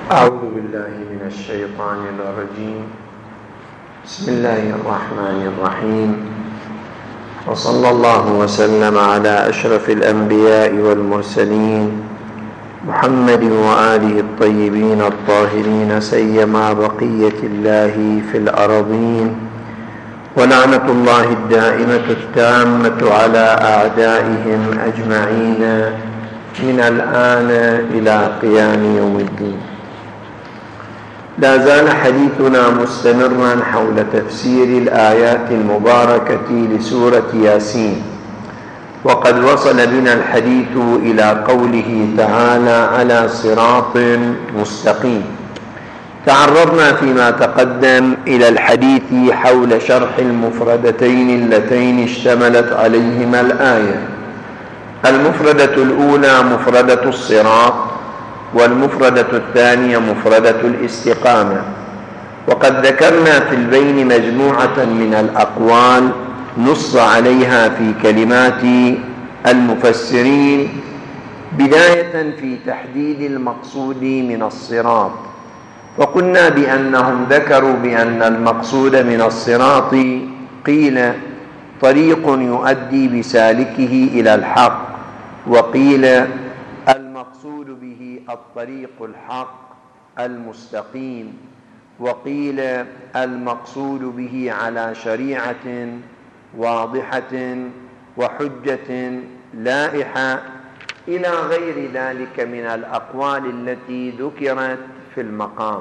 أعوذ بالله من الشيطان الرجيم. بسم الله الرحمن الرحيم، وصلى الله وسلم على أشرف الأنبياء والمرسلين محمد وآله الطيبين الطاهرين، سيما بقية الله في الأرضين، ولعنة الله الدائمة التامة على أعدائهم أجمعين من الآن إلى قيام يوم الدين. لا زال حديثنا مستمرا حول تفسير الآيات المباركة لسورة ياسين، وقد وصل بنا الحديث إلى قوله تعالى: على صراط مستقيم. تعرضنا فيما تقدم إلى الحديث حول شرح المفردتين اللتين اشتملت عليهما الآية. المفردة الأولى مفردة الصراط، والمفردة الثانية مفردة الاستقامة. وقد ذكرنا في البين مجموعة من الأقوال نص عليها في كلمات المفسرين، بداية في تحديد المقصود من الصراط. وقلنا بأنهم ذكروا بأن المقصود من الصراط قيل طريق يؤدي بسالكه إلى الحق، وقيل المقصود به الطريق الحق المستقيم، وقيل المقصود به على شريعة واضحة وحجة لائحة، إلى غير ذلك من الأقوال التي ذكرت في المقام.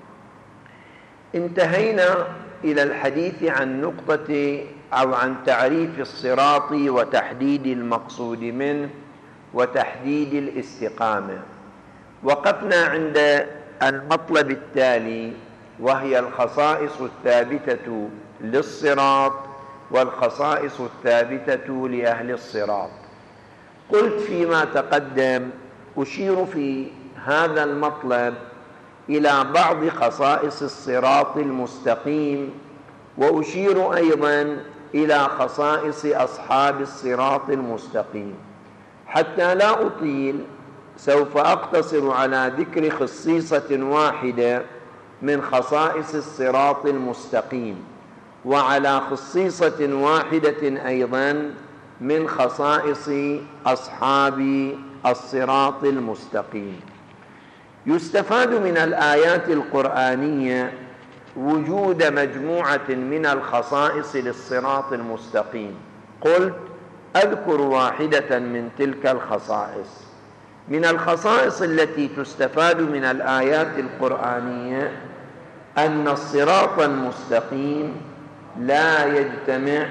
انتهينا إلى الحديث عن نقطة أو عن تعريف الصراط وتحديد المقصود منه وتحديد الاستقامة. وقفنا عند المطلب التالي، وهي الخصائص الثابتة للصراط والخصائص الثابتة لأهل الصراط. قلت فيما تقدم أشير في هذا المطلب إلى بعض خصائص الصراط المستقيم، وأشير أيضا إلى خصائص أصحاب الصراط المستقيم. حتى لا أطيل سوف أقتصر على ذكر خصيصة واحدة من خصائص الصراط المستقيم، وعلى خصيصة واحدة أيضا من خصائص أصحاب الصراط المستقيم. يستفاد من الآيات القرآنية وجود مجموعة من الخصائص للصراط المستقيم. قلت أذكر واحدة من تلك الخصائص. من الخصائص التي تستفاد من الآيات القرآنية أن الصراط المستقيم لا يجتمع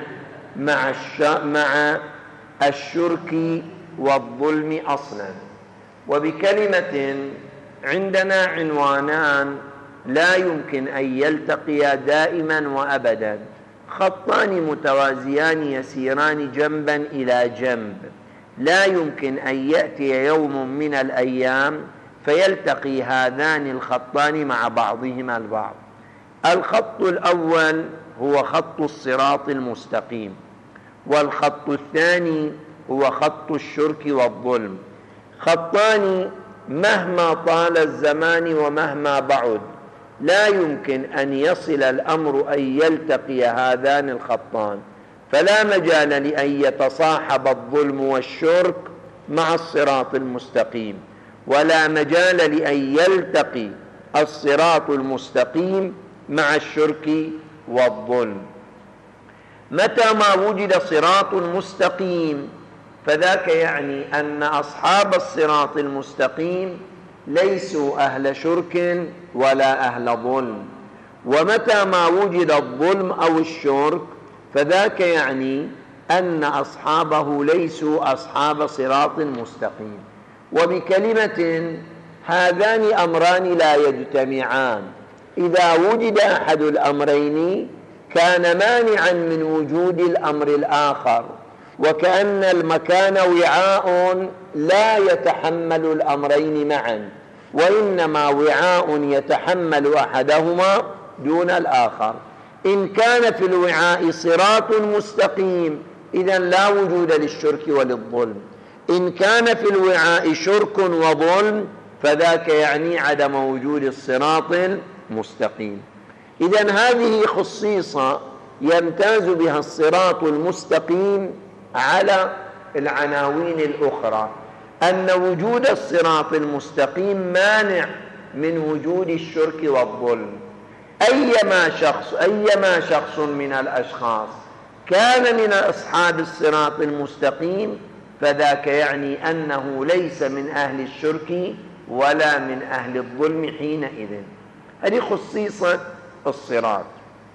مع الشرك والظلم أصلا. وبكلمة، عندنا عنوانان لا يمكن أن يلتقيا دائما وأبدا، خطان متوازيان يسيران جنبا إلى جنب، لا يمكن أن يأتي يوم من الأيام فيلتقي هذان الخطان مع بعضهما البعض. الخط الأول هو خط الصراط المستقيم، والخط الثاني هو خط الشرك والظلم. خطان مهما طال الزمان ومهما بعد لا يمكن أن يصل الأمر أن يلتقي هذان الخطان، فلا مجال لأن يتصاحب الظلم والشرك مع الصراط المستقيم، ولا مجال لأن يلتقي الصراط المستقيم مع الشرك والظلم. متى ما وجد صراط مستقيم فذاك يعني أن أصحاب الصراط المستقيم ليسوا أهل شرك ولا أهل ظلم. ومتى ما وجد الظلم أو الشرك فذاك يعني أن أصحابه ليسوا أصحاب صراط مستقيم. وبكلمة، هذان أمران لا يجتمعان. إذا وجد أحد الأمرين كان مانعا من وجود الأمر الآخر، وكأن المكان وعاء لا يتحمل الأمرين معا، وإنما وعاء يتحمل أحدهما دون الآخر. إن كان في الوعاء صراط مستقيم إذن لا وجود للشرك وللظلم. إن كان في الوعاء شرك وظلم فذاك يعني عدم وجود الصراط المستقيم. إذن هذه خصيصة يمتاز بها الصراط المستقيم على العناوين الأخرى، أن وجود الصراط المستقيم مانع من وجود الشرك والظلم. أيما شخص من الأشخاص كان من أصحاب الصراط المستقيم فذاك يعني أنه ليس من أهل الشرك ولا من أهل الظلم حينئذ. هذه خصيصة الصراط.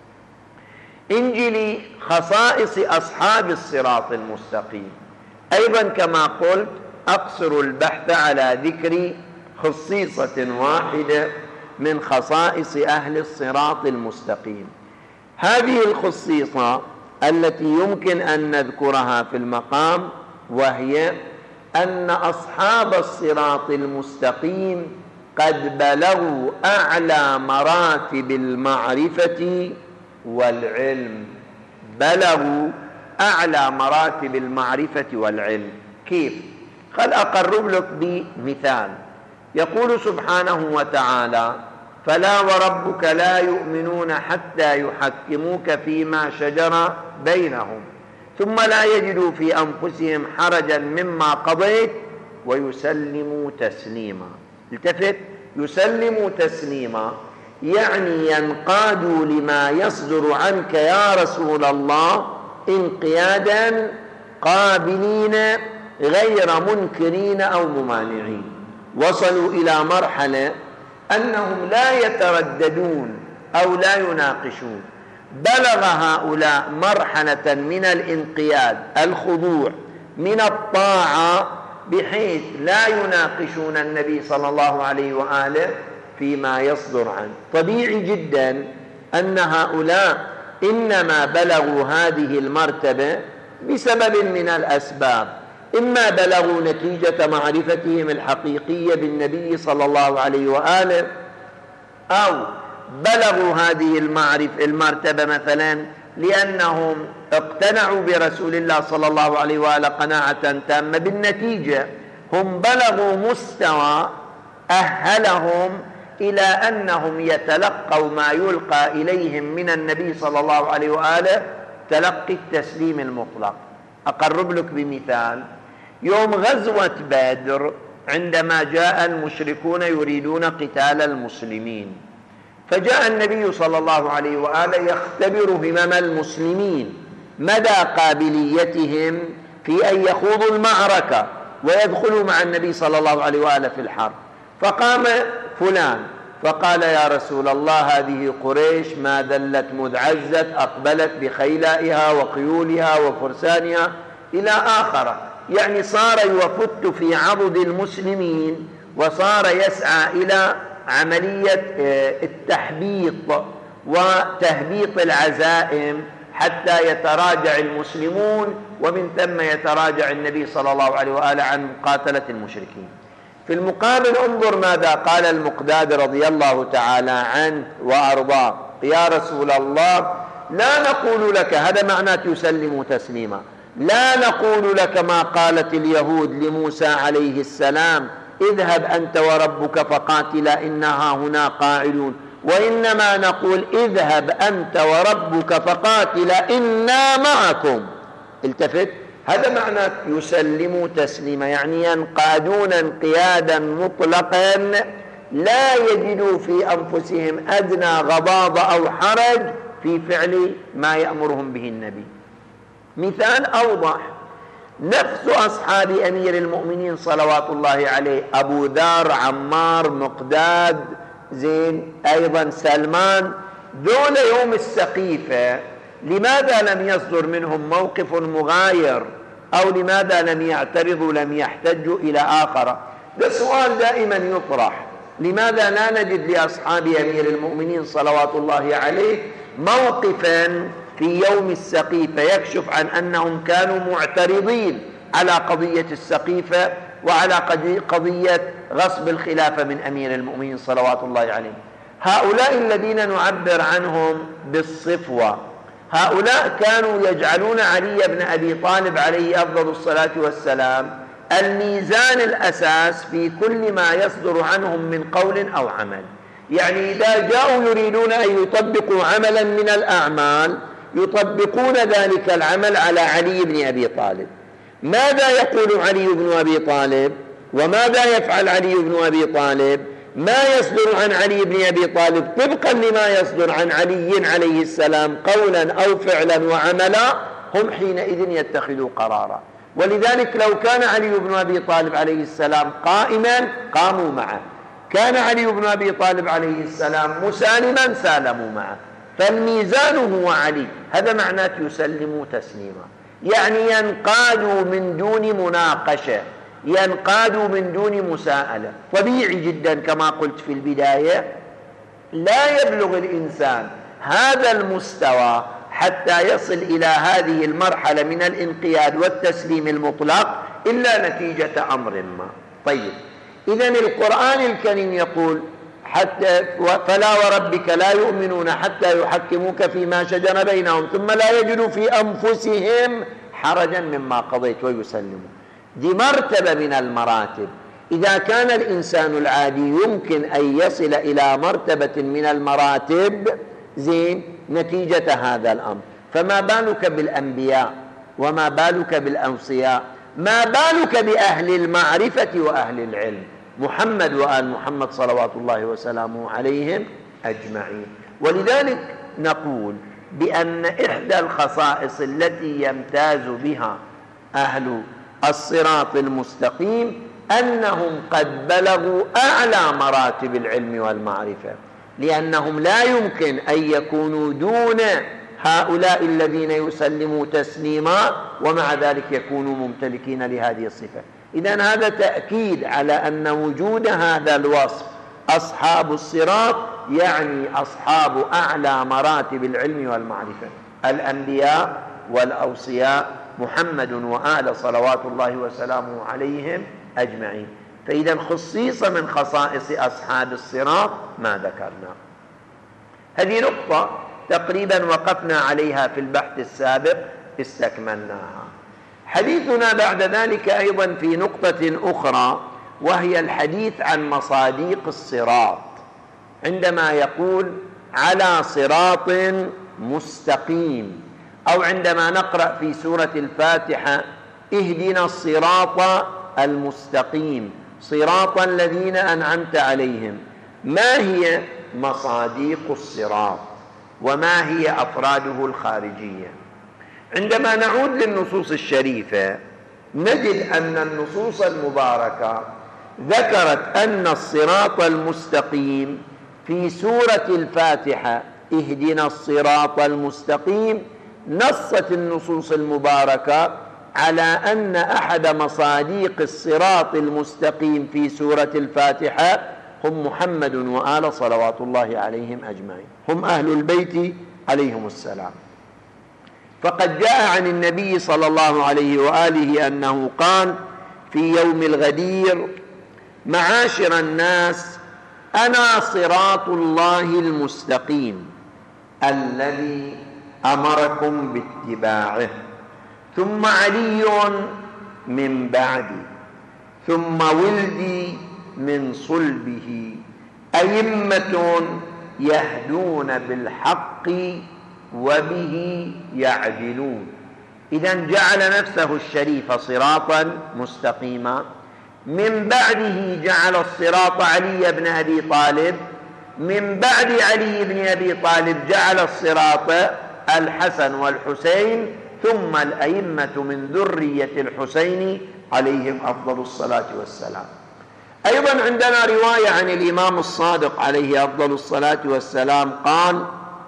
انجلي خصائص أصحاب الصراط المستقيم. أيضا كما قلت أقصر البحث على ذكر خصيصة واحدة من خصائص أهل الصراط المستقيم. هذه الخصيصة التي يمكن أن نذكرها في المقام، وهي أن أصحاب الصراط المستقيم قد بلغوا أعلى مراتب المعرفة والعلم. بلغوا أعلى مراتب المعرفة والعلم. كيف؟ قد أقرب لك بمثال. يقول سبحانه وتعالى: فلا وربك لا يؤمنون حتى يحكموك فيما شجر بينهم ثم لا يجدوا في أنفسهم حرجا مما قضيت ويسلموا تسليما. التفت، يسلموا تسليما يعني ينقادوا لما يصدر عنك يا رسول الله انقيادا قابلين غير منكرين أو ممانعين. وصلوا إلى مرحلة أنهم لا يترددون أو لا يناقشون. بلغ هؤلاء مرحلة من الانقياد، الخضوع، من الطاعة، بحيث لا يناقشون النبي صلى الله عليه وآله فيما يصدر عنه. طبيعي جدا أن هؤلاء إنما بلغوا هذه المرتبة بسبب من الأسباب: إما بلغوا نتيجة معرفتهم الحقيقية بالنبي صلى الله عليه وآله، أو بلغوا هذه المرتبة مثلا لأنهم اقتنعوا برسول الله صلى الله عليه وآله قناعة تامة. بالنتيجة هم بلغوا مستوى أهلهم إلى أنهم يتلقوا ما يلقى إليهم من النبي صلى الله عليه وآله تلقي التسليم المطلق. أقرب لك بمثال: يوم غزوة بدر عندما جاء المشركون يريدون قتال المسلمين، فجاء النبي صلى الله عليه وآله يختبر همم المسلمين، مدى قابليتهم في أن يخوضوا المعركة ويدخلوا مع النبي صلى الله عليه وآله في الحرب. فقام فلان فقال: يا رسول الله، هذه قريش ما ذلت مذ عزت، أقبلت بخيلائها وخيولها وفرسانها إلى آخره. يعني صار يفت في عضد المسلمين وصار يسعى إلى عملية التحبيط وتهبيط العزائم حتى يتراجع المسلمون، ومن ثم يتراجع النبي صلى الله عليه وآله عن مقاتلة المشركين. في المقابل انظر ماذا قال المقداد رضي الله تعالى عنه وأرضاه: يا رسول الله، لا نقول لك، هذا معناه يسلم تسليما، لا نقول لك ما قالت اليهود لموسى عليه السلام: اذهب أنت وربك فقاتلا إنها هنا قاعدون، وإنما نقول: اذهب أنت وربك فقاتلا إنا معكم. التفت، هذا معنى يسلموا تسليما، يعني ينقادون انقيادا مطلقا لا يجدوا في أنفسهم أدنى غضاضة أو حرج في فعل ما يأمرهم به النبي. مثال أوضح: نفس أصحاب أمير المؤمنين صلوات الله عليه، أبو ذر، عمار، مقداد، زين، أيضا سلمان، دول يوم السقيفة لماذا لم يصدر منهم موقف مغاير؟ أو لماذا لم يعترضوا، لم يحتجوا إلى آخر؟ ده سؤال دائما يطرح: لماذا لا نجد لأصحاب أمير المؤمنين صلوات الله عليه موقفا في يوم السقيفة يكشف عن أنهم كانوا معترضين على قضية السقيفة وعلى قضية غصب الخلافة من أمير المؤمنين صلوات الله عليه؟ هؤلاء الذين نعبر عنهم بالصفوة، هؤلاء كانوا يجعلون علي بن أبي طالب عليه أفضل الصلاة والسلام الميزان الأساس في كل ما يصدر عنهم من قول أو عمل. يعني إذا جاءوا يريدون أن يطبقوا عملا من الأعمال يطبقون ذلك العمل على علي بن أبي طالب. ماذا يقول علي بن أبي طالب وماذا يفعل علي بن أبي طالب؟ ما يصدر عن علي بن أبي طالب طبقا لما يصدر عن علي عليه السلام قولا أو فعلا وعملا، هم حينئذ يتخذوا قرارا. ولذلك لو كان علي بن أبي طالب عليه السلام قائما قاموا معه، كان علي بن أبي طالب عليه السلام مسالما سالموا معه. فالميزان هو علي، هذا معناه يسلموا تسليما، يعني ينقادوا من دون مناقشة، ينقادوا من دون مساءلة. طبيعي جدا كما قلت في البداية لا يبلغ الإنسان هذا المستوى حتى يصل إلى هذه المرحلة من الانقياد والتسليم المطلق إلا نتيجة أمر ما. طيب، إذن القرآن الكريم يقول حتى فلا وربك لا يؤمنون حتى يحكموك فيما شجر بينهم ثم لا يجدوا في أنفسهم حرجا مما قضيت ويسلموا. دي مرتبة من المراتب. إذا كان الإنسان العادي يمكن أن يصل إلى مرتبة من المراتب زين نتيجة هذا الأمر، فما بالك بالأنبياء وما بالك بالأوصياء، ما بالك بأهل المعرفة وأهل العلم، محمد وآل محمد صلوات الله وسلامه عليهم أجمعين. ولذلك نقول بأن إحدى الخصائص التي يمتاز بها أهل الصراط المستقيم أنهم قد بلغوا أعلى مراتب العلم والمعرفة، لأنهم لا يمكن أن يكونوا دون هؤلاء الذين يسلموا تسليما ومع ذلك يكونوا ممتلكين لهذه الصفة. إذن هذا تأكيد على أن وجود هذا الوصف أصحاب الصراط يعني أصحاب أعلى مراتب العلم والمعرفة، الأنبياء والأوصياء محمد وآل صلوات الله وسلامه عليهم أجمعين. فإذا خصيصة من خصائص أصحاب الصراط ما ذكرنا. هذه نقطة تقريبا وقفنا عليها في البحث السابق استكملناها. حديثنا بعد ذلك أيضا في نقطة أخرى وهي الحديث عن مصاديق الصراط، عندما يقول على صراط مستقيم، أو عندما نقرأ في سورة الفاتحة اهدنا الصراط المستقيم صراط الذين أنعمت عليهم. ما هي مصاديق الصراط وما هي أفراده الخارجية؟ عندما نعود للنصوص الشريفة نجد أن النصوص المباركة ذكرت أن الصراط المستقيم في سورة الفاتحة اهدنا الصراط المستقيم. نصت النصوص المباركة على أن أحد مصاديق الصراط المستقيم في سورة الفاتحة هم محمد وآل صلوات الله عليهم أجمعين، هم أهل البيت عليهم السلام. فقد جاء عن النبي صلى الله عليه وآله أنه قال في يوم الغدير معاشر الناس أنا صراط الله المستقيم الذي أمركم باتباعه، ثم علي من بعدي، ثم ولدي من صلبه، أئمة يهدون بالحق وبه يعدلون. إذن جعل نفسه الشريف صراطا مستقيما، من بعده جعل الصراط علي بن أبي طالب، من بعد علي بن أبي طالب جعل الصراط الحسن والحسين، ثم الأئمة من ذرية الحسين عليهم أفضل الصلاة والسلام. أيضا عندنا رواية عن الإمام الصادق عليه أفضل الصلاة والسلام قال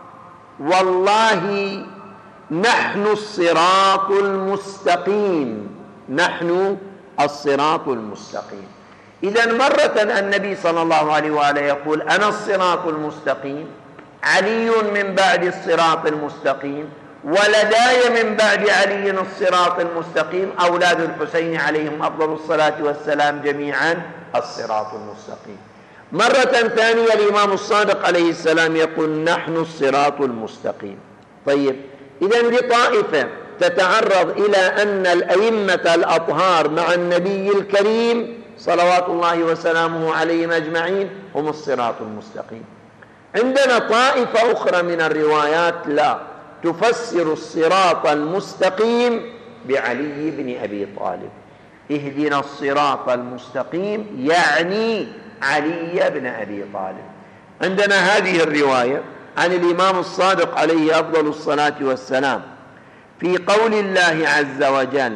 والله نحن الصراط المستقيم، نحن الصراط المستقيم. إذن مرة النبي صلى الله عليه وآله يقول أنا الصراط المستقيم، علي من بعد الصراط المستقيم، ولداي من بعد علي الصراط المستقيم، أولاد الحسين عليهم أفضل الصلاة والسلام جميعا الصراط المستقيم. مرة ثانية الإمام الصادق عليه السلام يقول نحن الصراط المستقيم. طيب، إذن دي طائفة تتعرض إلى أن الأئمة الأطهار مع النبي الكريم صلوات الله وسلامه عليهم أجمعين هم الصراط المستقيم. عندنا طائفة أخرى من الروايات لا تفسر الصراط المستقيم بعلي بن أبي طالب. اهدنا الصراط المستقيم يعني علي بن أبي طالب. عندنا هذه الرواية عن الإمام الصادق عليه أفضل الصلاة والسلام في قول الله عز وجل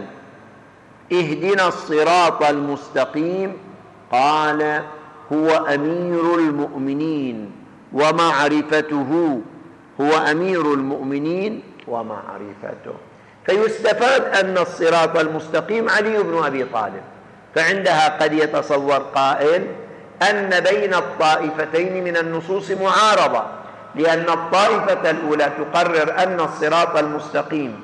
اهدنا الصراط المستقيم، قال هو أمير المؤمنين ومعرفته، هو أمير المؤمنين ومعرفته. فيستفاد أن الصراط المستقيم علي بن أبي طالب. فعندها قد يتصور قائل أن بين الطائفتين من النصوص معارضة، لأن الطائفة الأولى تقرر أن الصراط المستقيم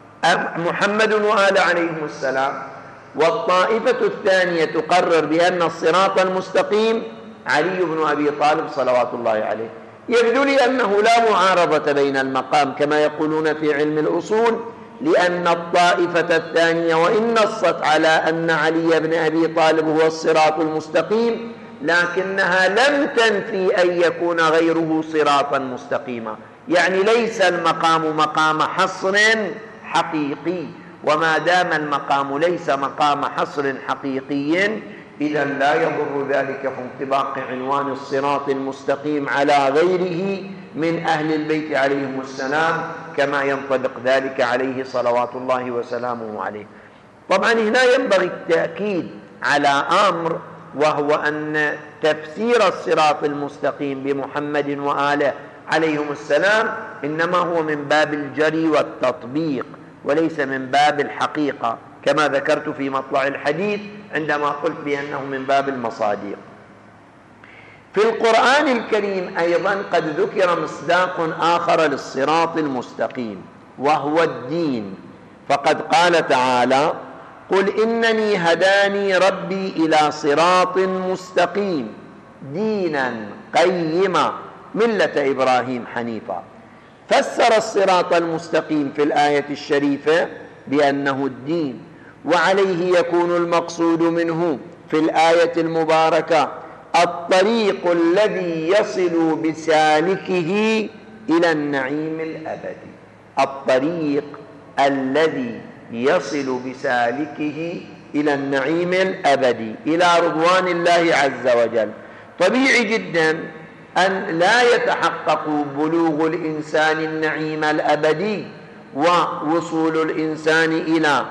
محمد وآل عليهم السلام، والطائفة الثانية تقرر بأن الصراط المستقيم علي بن أبي طالب صلوات الله عليه. يبدو لي أنه لا معارضة بين المقام كما يقولون في علم الأصول، لأن الطائفة الثانية وإن نصت على أن علي بن أبي طالب هو الصراط المستقيم، لكنها لم تنفي أن يكون غيره صراطا مستقيما. يعني ليس المقام مقام حصر حقيقي، وما دام المقام ليس مقام حصر حقيقي إذا لا يضر ذلك في انطباق عنوان الصراط المستقيم على غيره من أهل البيت عليهم السلام، كما ينطبق ذلك عليه صلوات الله وسلامه عليه. طبعا هنا ينبغي التأكيد على أمر، وهو أن تفسير الصراط المستقيم بمحمد وآله عليهم السلام إنما هو من باب الجري والتطبيق وليس من باب الحقيقة، كما ذكرت في مطلع الحديث عندما قلت بأنه من باب المصادق. في القرآن الكريم أيضا قد ذكر مصداق آخر للصراط المستقيم وهو الدين، فقد قال تعالى قل إنني هداني ربي إلى صراط مستقيم دينا قيما ملة إبراهيم حنيفا. فسر الصراط المستقيم في الآية الشريفة بأنه الدين، وعليه يكون المقصود منه في الآية المباركة الطريق الذي يصل بسالكه إلى النعيم الأبدي. الطريق الذي يصل بسالكه إلى النعيم الأبدي، إلى رضوان الله عز وجل. طبيعي جدا أن لا يتحقق بلوغ الإنسان النعيم الأبدي ووصول الإنسان إلى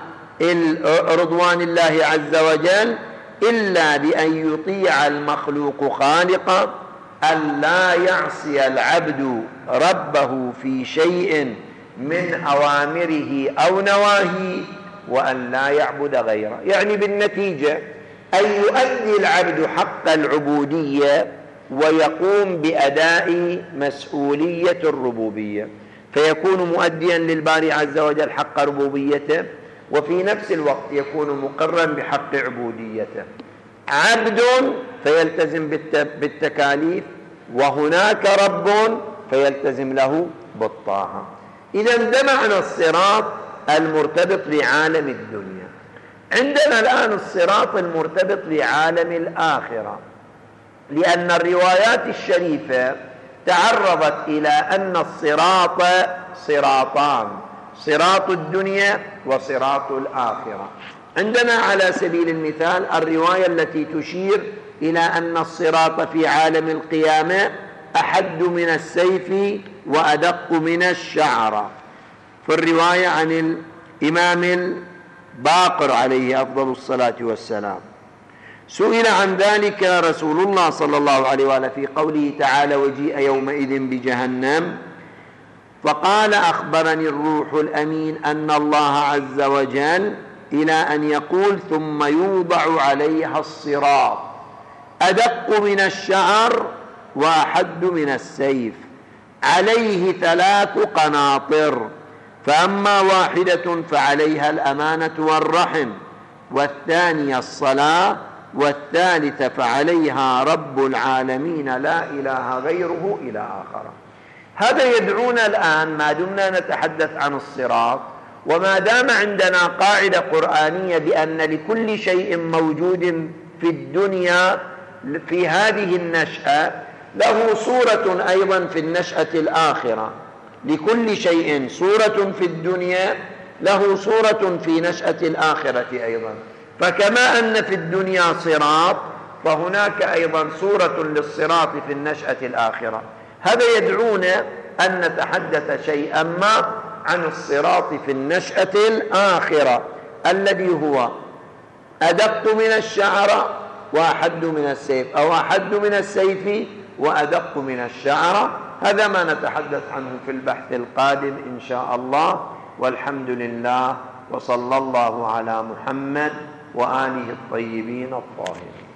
رضوان الله عز وجل إلا بأن يطيع المخلوق خالقه، أن لا يعصي العبد ربه في شيء من أوامره أو نواهيه، وأن لا يعبد غيره. يعني بالنتيجة أن يؤدي العبد حق العبودية ويقوم بأداء مسؤولية الربوبية، فيكون مؤديا للباري عز وجل حق ربوبيته، وفي نفس الوقت يكون مقرا بحق عبوديته. عبد فيلتزم بالتكاليف، وهناك رب فيلتزم له بالطاعة. إذا ده معنى الصراط المرتبط بعالم الدنيا. عندنا الآن الصراط المرتبط بعالم الآخرة، لأن الروايات الشريفة تعرضت إلى أن الصراط صراطان، صراط الدنيا وصراط الآخرة. عندنا على سبيل المثال الرواية التي تشير إلى أن الصراط في عالم القيامة أحد من السيف وأدق من الشعرة، في الرواية عن الإمام الباقر عليه أفضل الصلاة والسلام. سئل عن ذلك رسول الله صلى الله عليه وآله في قوله تعالى وجيء يومئذ بجهنم، فقال أخبرني الروح الأمين أن الله عز وجل إلى أن يقول ثم يوضع عليها الصراط أدق من الشعر وأحد من السيف، عليه 3 قناطر، فأما واحدة فعليها الأمانة والرحم، والثانية الصلاة، والثالثة فعليها رب العالمين لا إله غيره إلى آخره. هذا يدعونا الآن ما دمنا نتحدث عن الصراط وما دام عندنا قاعدة قرآنية بأن لكل شيء موجود في الدنيا في هذه النشأة له صورة أيضا في النشأة الآخرة، لكل شيء صورة في الدنيا له صورة في نشأة الآخرة أيضا. فكما أن في الدنيا صراط فهناك أيضا صورة للصراط في النشأة الآخرة. هذا يدعونا أن نتحدث شيئا ما عن الصراط في النشأة الآخرة الذي هو أدق من الشعرة وأحد من السيف، أو أحد من السيف وأدق من الشعرة. هذا ما نتحدث عنه في البحث القادم إن شاء الله، والحمد لله، وصلى الله على محمد وآله الطيبين الطاهرين.